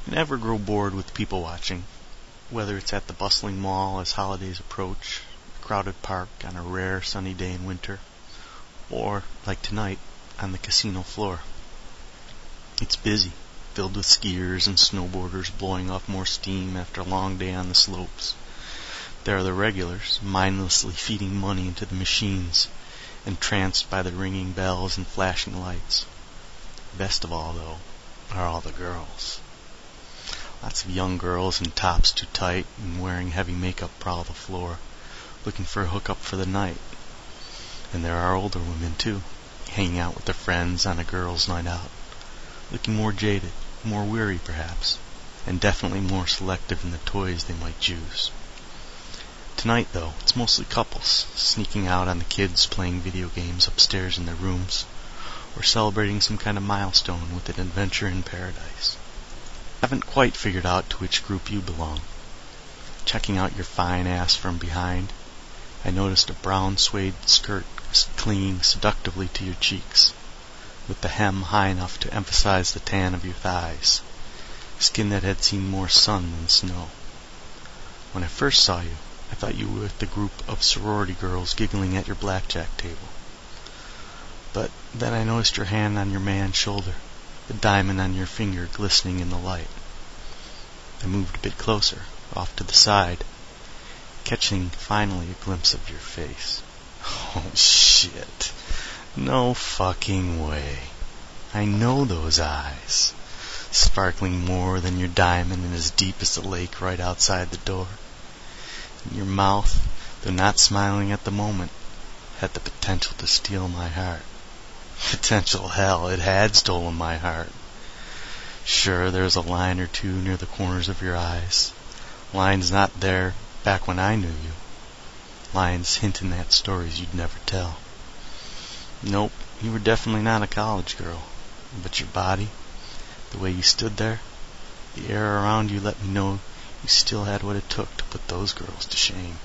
You never grow bored with people watching, whether it's at the bustling mall as holidays approach, a crowded park on a rare sunny day in winter, or, like tonight, on the casino floor. It's busy, filled with skiers and snowboarders blowing off more steam after a long day on the slopes. There are the regulars, mindlessly feeding money into the machines, entranced by the ringing bells and flashing lights. Best of all, though, are all the girls. Lots of young girls in tops too tight and wearing heavy makeup prowl the floor, looking for a hookup for the night. And there are older women, too, hanging out with their friends on a girls' night out, looking more jaded, more weary perhaps, and definitely more selective in the toys they might choose. Tonight, though, it's mostly couples, sneaking out on the kids playing video games upstairs in their rooms, or celebrating some kind of milestone with an adventure in paradise. I haven't quite figured out to which group you belong. Checking out your fine ass from behind, I noticed a brown suede skirt clinging seductively to your cheeks, with the hem high enough to emphasize the tan of your thighs, skin that had seen more sun than snow. When I first saw you, I thought you were with the group of sorority girls giggling at your blackjack table. But then I noticed your hand on your man's shoulder, the diamond on your finger glistening in the light. I moved a bit closer, off to the side, catching finally a glimpse of your face. Oh, shit. No fucking way. I know those eyes, sparkling more than your diamond and as deep as the lake right outside the door. And your mouth, though not smiling at the moment, had the potential to steal my heart. Potential hell, it had stolen my heart. Sure, there was a line or two near the corners of your eyes. Lines not there back when I knew you. Lines hinting at stories you'd never tell. Nope, you were definitely not a college girl. But your body, the way you stood there, the air around you let me know you still had what it took to put those girls to shame.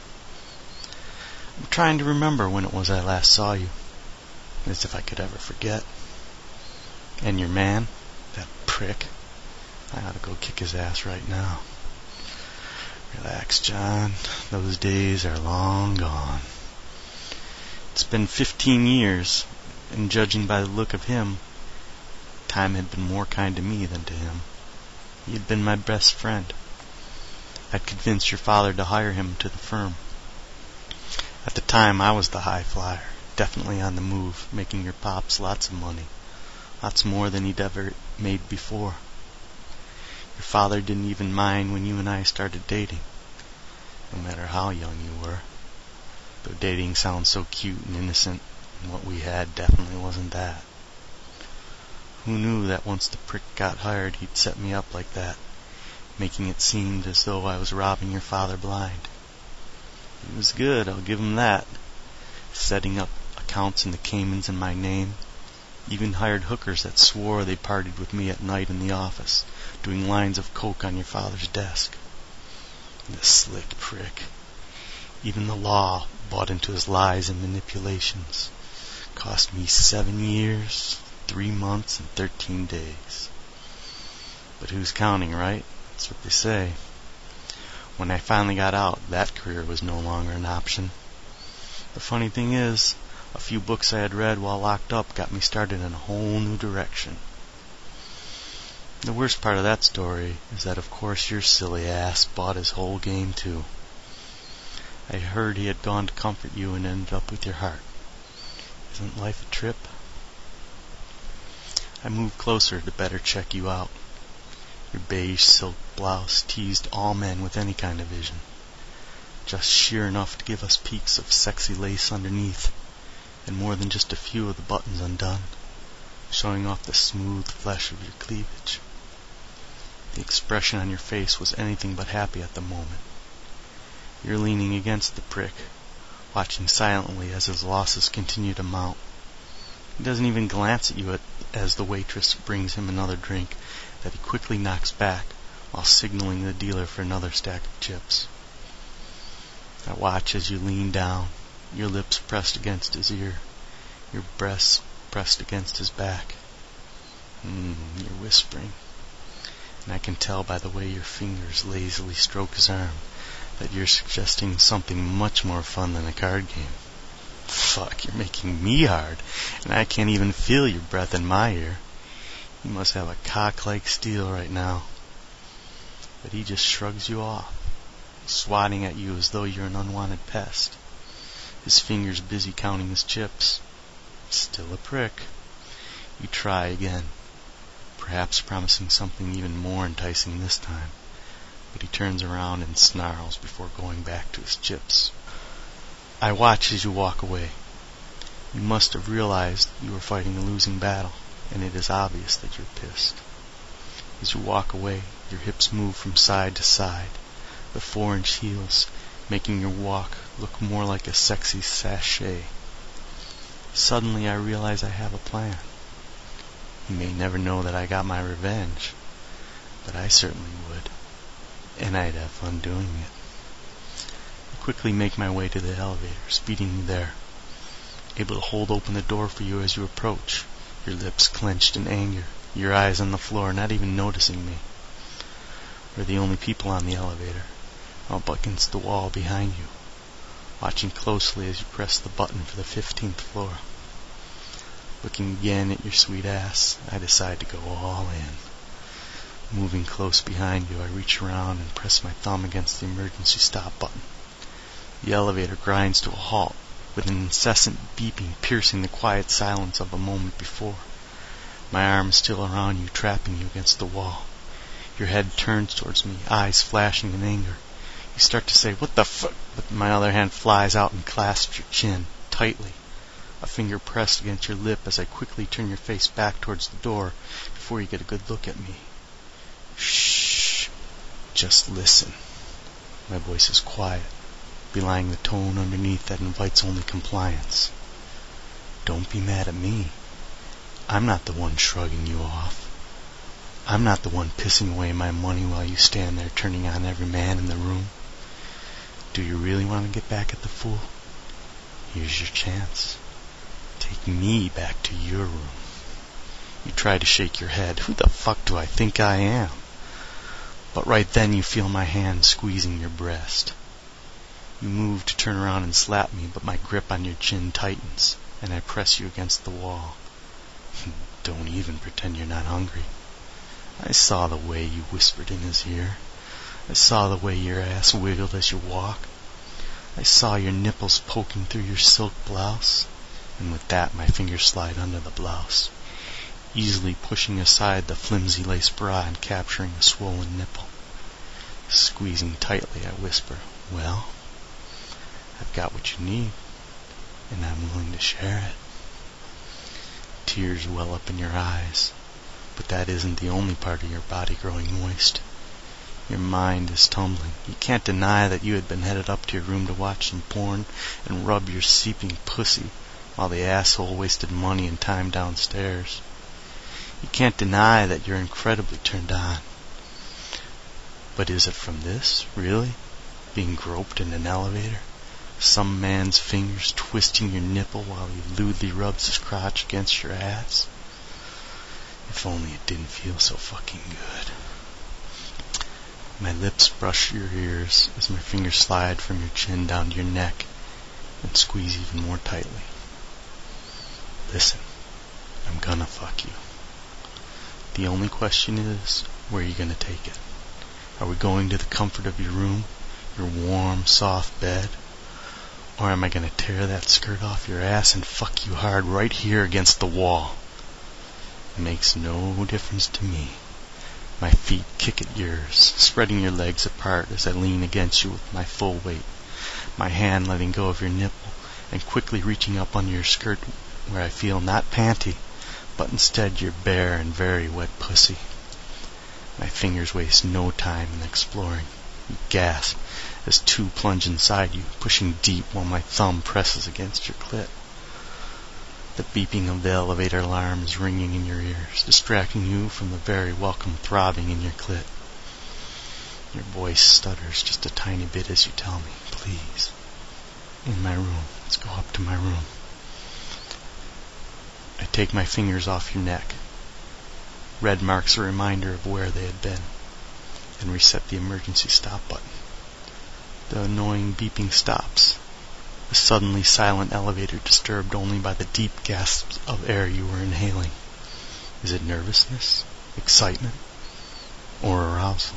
I'm trying to remember when it was I last saw you, as if I could ever forget. And your man, that prick, I ought to go kick his ass right now. Relax, John. Those days are long gone. It's been 15 years, and judging by the look of him, time had been more kind to me than to him. He had been my best friend. I'd convinced your father to hire him to the firm. At the time, I was the high flyer, definitely on the move, making your pops lots of money, lots more than he'd ever made before. Your father didn't even mind when you and I started dating, no matter how young you were. Though dating sounds so cute and innocent, and what we had definitely wasn't that. Who knew that once the prick got hired, he'd set me up like that, making it seem as though I was robbing your father blind. He was good, I'll give him that, setting up accounts in the Caymans in my name. Even hired hookers that swore they partied with me at night in the office, doing lines of coke on your father's desk. The slick prick. Even the law bought into his lies and manipulations. Cost me 7 years, 3 months, and 13 days. But who's counting, right? That's what they say. When I finally got out, that career was no longer an option. The funny thing is, a few books I had read while locked up got me started in a whole new direction. The worst part of that story is that, of course, your silly ass bought his whole game, too. I heard he had gone to comfort you and ended up with your heart. Isn't life a trip? I moved closer to better check you out. Your beige silk blouse teased all men with any kind of vision, just sheer enough to give us peeks of sexy lace underneath, and more than just a few of the buttons undone, showing off the smooth flesh of your cleavage. The expression on your face was anything but happy at the moment. You're leaning against the prick, watching silently as his losses continue to mount. He doesn't even glance at you as the waitress brings him another drink that he quickly knocks back while signaling the dealer for another stack of chips. I watch as you lean down, your lips pressed against his ear, your breasts pressed against his back. You're whispering. and I can tell by the way your fingers lazily stroke his arm that you're suggesting something much more fun than a card game. Fuck, you're making me hard, and I can't even feel your breath in my ear. You must have a cock like steel right now. But he just shrugs you off, swatting at you as though you're an unwanted pest. His fingers busy counting his chips. Still a prick. You try again, perhaps promising something even more enticing this time, but he turns around and snarls before going back to his chips. I watch as you walk away. You must have realized you were fighting a losing battle, and it is obvious that you're pissed. As you walk away, your hips move from side to side, the 4-inch heels making your walk look more like a sexy sachet. Suddenly I realize I have a plan. You may never know that I got my revenge, but I certainly would, and I'd have fun doing it. I quickly make my way to the elevator, speeding you there, able to hold open the door for you as you approach, your lips clenched in anger, your eyes on the floor, not even noticing me. We're the only people on the elevator, up against the wall behind you, watching closely as you press the button for the 15th floor. Looking again at your sweet ass, I decide to go all in. Moving close behind you, I reach around and press my thumb against the emergency stop button. The elevator grinds to a halt, with an incessant beeping piercing the quiet silence of a moment before. My arm is still around you, trapping you against the wall. Your head turns towards me, eyes flashing in anger. You start to say, "What the fuck?" but my other hand flies out and clasps your chin, tightly. A finger pressed against your lip as I quickly turn your face back towards the door before you get a good look at me. Shh. Just listen. My voice is quiet, belying the tone underneath that invites only compliance. Don't be mad at me. I'm not the one shrugging you off. I'm not the one pissing away my money while you stand there turning on every man in the room. Do you really want to get back at the fool? Here's your chance. Take me back to your room. You try to shake your head. Who the fuck do I think I am? But right then you feel my hand squeezing your breast. You move to turn around and slap me, but my grip on your chin tightens, and I press you against the wall. Don't even pretend you're not hungry. I saw the way you whispered in his ear. I saw the way your ass wiggled as you walked. I saw your nipples poking through your silk blouse. And with that, my fingers slide under the blouse, easily pushing aside the flimsy lace bra and capturing a swollen nipple. Squeezing tightly, I whisper, "Well, I've got what you need, and I'm willing to share it." Tears well up in your eyes, but that isn't the only part of your body growing moist. Your mind is tumbling. You can't deny that you had been headed up to your room to watch some porn and rub your seeping pussy while the asshole wasted money and time downstairs. You can't deny that you're incredibly turned on. But is it from this, really? Being groped in an elevator? Some man's fingers twisting your nipple while he lewdly rubs his crotch against your ass? If only it didn't feel so fucking good. My lips brush your ears as my fingers slide from your chin down to your neck and squeeze even more tightly. Listen, I'm gonna fuck you. The only question is, where are you gonna take it? Are we going to the comfort of your room, your warm, soft bed? Or am I gonna tear that skirt off your ass and fuck you hard right here against the wall? It makes no difference to me. My feet kick at yours, spreading your legs apart as I lean against you with my full weight, my hand letting go of your nipple and quickly reaching up under your skirt where I feel not panty, but instead your bare and very wet pussy. My fingers waste no time in exploring. You gasp as two plunge inside you, pushing deep while my thumb presses against your clit. The beeping of the elevator alarm is ringing in your ears, distracting you from the very welcome throbbing in your clit. Your voice stutters just a tiny bit as you tell me, "Please, in my room. Let's go up to my room." I take my fingers off your neck. Red marks a reminder of where they had been. and reset the emergency stop button. The annoying beeping stops. The suddenly silent elevator disturbed only by the deep gasps of air you were inhaling. Is it nervousness, excitement, or arousal?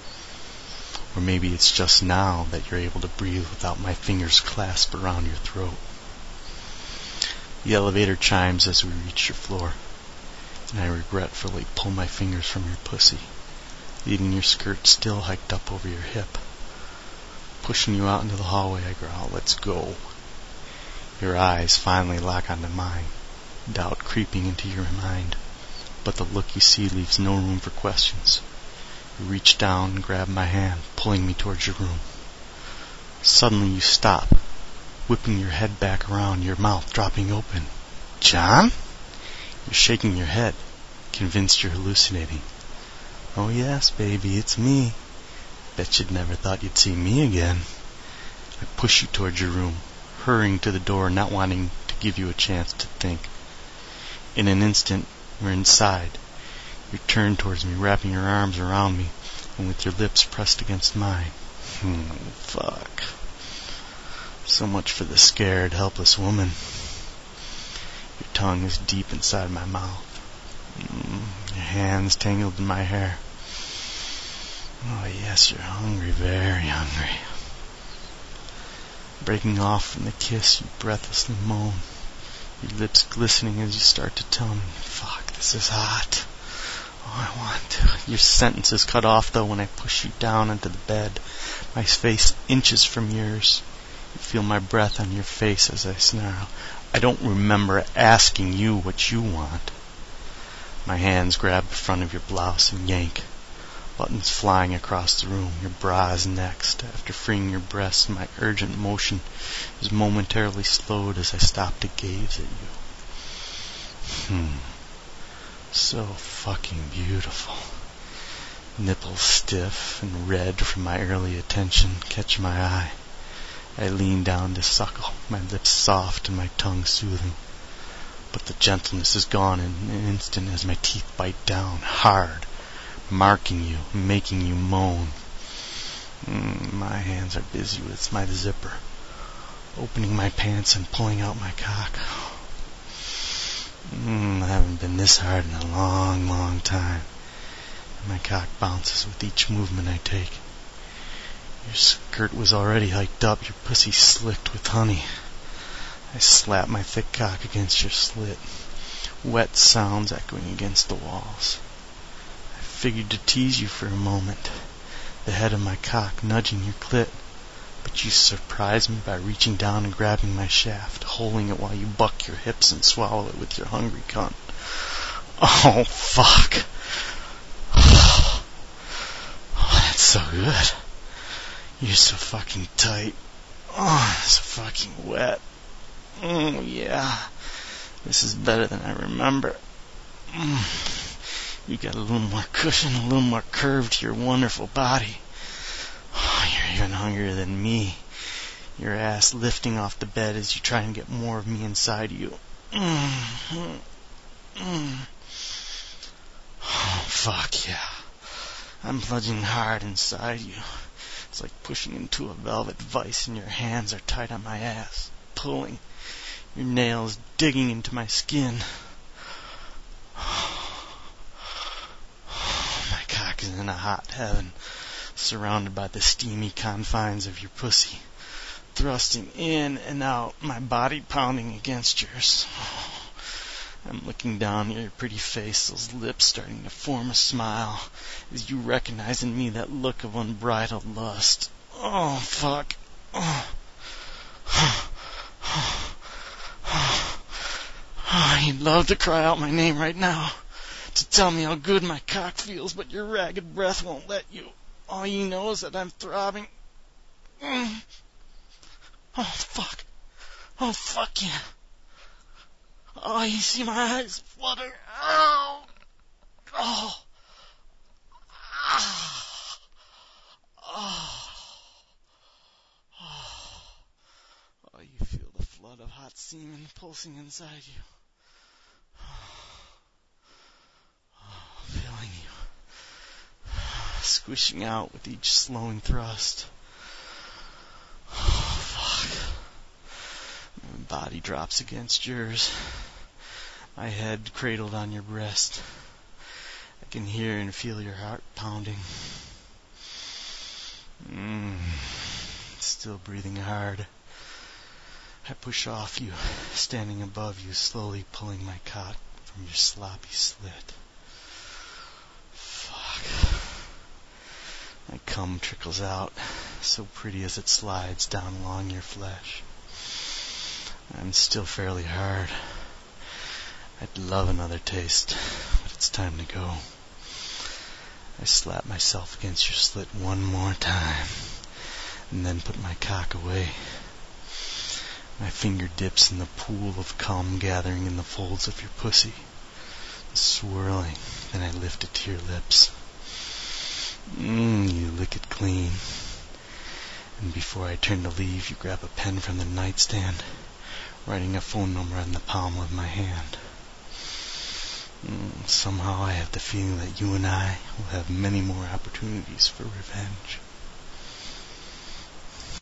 Or maybe it's just now that you're able to breathe without my fingers clasped around your throat. The elevator chimes as we reach your floor, and I regretfully pull my fingers from your pussy, leaving your skirt still hiked up over your hip. Pushing you out into the hallway, I growl, "Let's go." Your eyes finally lock onto mine, doubt creeping into your mind, but the look you see leaves no room for questions. You reach down and grab my hand, pulling me towards your room. Suddenly you stop, whipping your head back around, your mouth dropping open. "John?" You're shaking your head, convinced you're hallucinating. "Oh yes, baby, it's me. Bet you'd never thought you'd see me again." I push you towards your room, hurrying to the door, not wanting to give you a chance to think. In an instant, you're inside. You turn towards me, wrapping your arms around me, and with your lips pressed against mine. Fuck. So much for the scared, helpless woman. Your tongue is deep inside my mouth. Your hands tangled in my hair. Oh yes, you're hungry, very hungry. Breaking off from the kiss, you breathlessly moan, your lips glistening as you start to tell me, "Fuck, this is hot. Oh, I want to." Your sentence is cut off, though, when I push you down into the bed, my face inches from yours. You feel my breath on your face as I snarl, "I don't remember asking you what you want." My hands grab the front of your blouse and yank, buttons flying across the room. Your bra is next. After freeing your breasts, my urgent motion is momentarily slowed as I stop to gaze at you. So fucking beautiful. Nipples stiff and red from my early attention catch my eye. I lean down to suckle, my lips soft and my tongue soothing. But the gentleness is gone in an instant as my teeth bite down, hard, marking you, making you moan. My hands are busy with my zipper, opening my pants and pulling out my cock. I haven't been this hard in a long, long time. My cock bounces with each movement I take. Your skirt was already hiked up, your pussy slicked with honey. I slap my thick cock against your slit, wet sounds echoing against the walls. I figured to tease you for a moment, the head of my cock nudging your clit, but you surprise me by reaching down and grabbing my shaft, holding it while you buck your hips and swallow it with your hungry cunt. Oh, fuck. Oh, that's so good. You're so fucking tight. Oh, so fucking wet. Oh, yeah. This is better than I remember. You got a little more cushion, a little more curve to your wonderful body. Oh, you're even hungrier than me. Your ass lifting off the bed as you try and get more of me inside you. Oh, fuck yeah. I'm plunging hard inside you. It's like pushing into a velvet vice and your hands are tight on my ass, pulling, your nails digging into my skin. My cock is in a hot heaven, surrounded by the steamy confines of your pussy, thrusting in and out, my body pounding against yours. I'm looking down at your pretty face, those lips starting to form a smile, as you recognize in me that look of unbridled lust. Oh, fuck. You'd love to cry out my name right now, to tell me how good my cock feels, but your ragged breath won't let you. All you know is that I'm throbbing. Oh, fuck. Oh, fuck yeah. Oh, you see my eyes flutter. Oh. Oh. Oh. Oh, you feel the flood of hot semen pulsing inside you. Oh, feeling you. squishing out with each slowing thrust. Oh, fuck. My body drops against yours. My head cradled on your breast. I can hear and feel your heart pounding. Still breathing hard. I push off you, standing above you, slowly pulling my cock from your sloppy slit. Fuck. My cum trickles out, so pretty as it slides down along your flesh. I'm still fairly hard. I'd love another taste, but it's time to go. I slap myself against your slit one more time, and then put my cock away. My finger dips in the pool of cum gathering in the folds of your pussy, swirling, then I lift it to your lips. You lick it clean. And before I turn to leave, you grab a pen from the nightstand, writing a phone number on the palm of my hand. Somehow I have the feeling that you and I will have many more opportunities for revenge.